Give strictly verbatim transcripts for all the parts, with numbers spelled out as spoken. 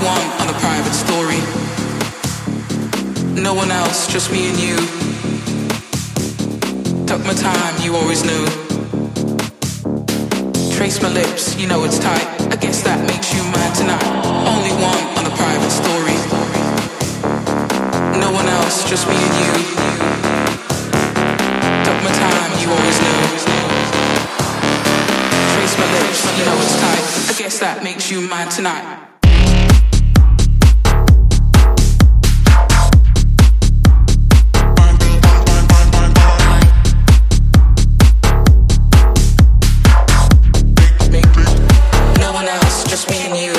one on a private story. No one else, just me and you. Took my time, you always knew. Trace my lips, you know it's tight. I guess that makes you mine tonight. Only one on a private story. No one else, just me and you. Took my time, you always knew. Trace my lips, you know it's tight. I guess that makes you mine tonight. Just me and you.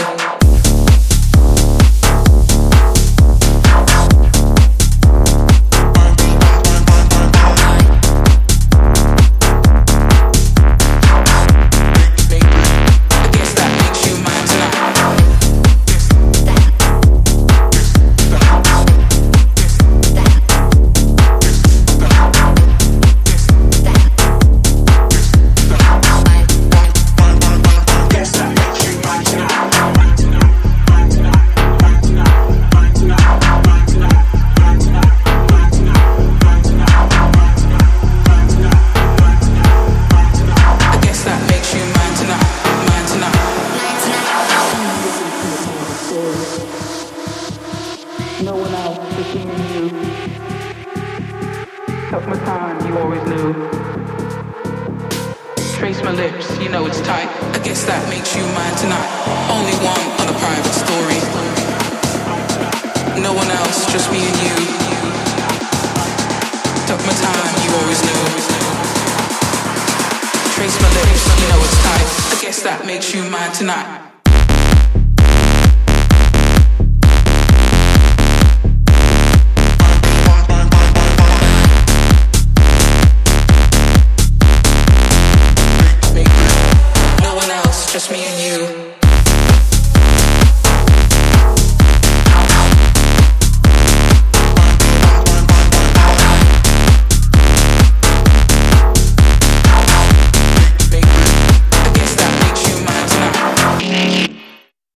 No one else, just me and you. Took my time, you always knew. Trace my lips, you know it's tight. I guess that makes you mine tonight. Only one on a private story. No one else, just me and you. Took my time, you always knew. Trace my lips, you know it's tight. I guess that makes you mine tonight.